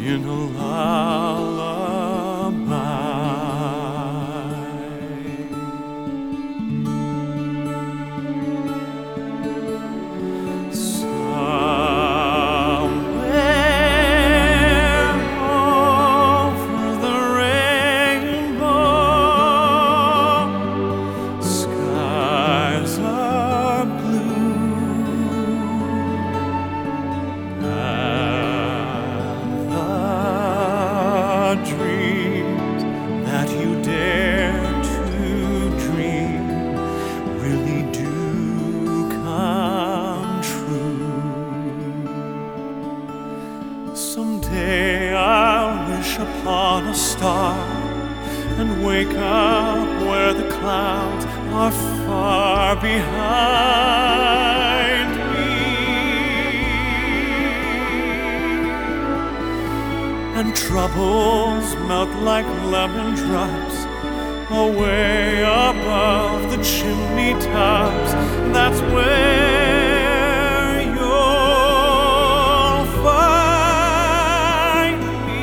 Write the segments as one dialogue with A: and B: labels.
A: in a lullaby. Somewhere over the rainbow, skies are blue, and the dreams that you dare to dream really do come true. Someday I'll wish upon a star and wake up where the clouds are far behind me, and troubles melt like lemon drops away above the chimney tops. That's where you'll find me.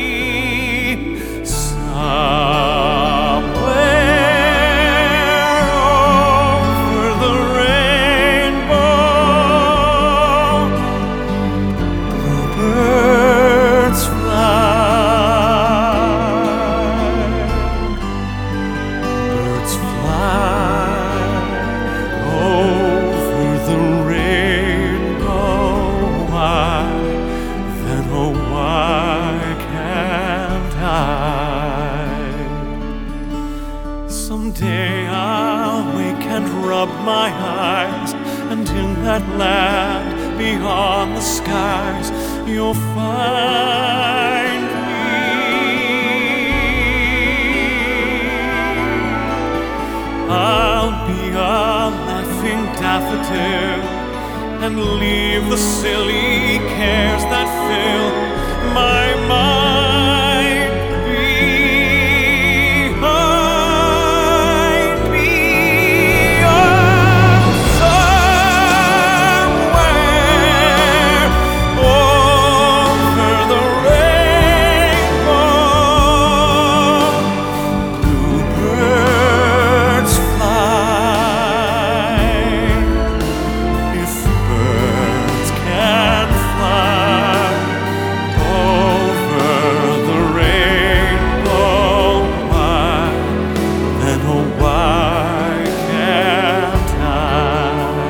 A: Somewhere over the rainbow, bluebirds fly. Birds fly over the rainbow. Why, then oh why can't I? Someday I'll wake and rub my eyes, and in that land beyond the skies you'll find me. I'll be a laughing daffodil and leave the silly cares that fill my mind behind me. Oh, somewhere over the rainbow, bluebirds fly. If birds can fly over the rainbow, why, then oh why can't I?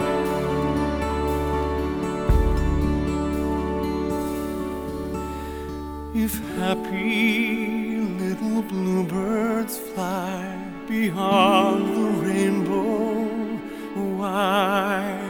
A: If happy little bluebirds fly beyond the rainbow, why